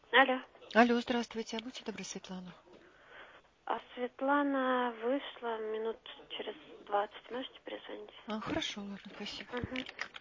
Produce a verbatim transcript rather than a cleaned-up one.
Алло. Алло, здравствуйте. Будьте добры, Светлана. А Светлана вышла минут через двадцать. Можете перезвонить? А, хорошо, ладно, спасибо. Угу.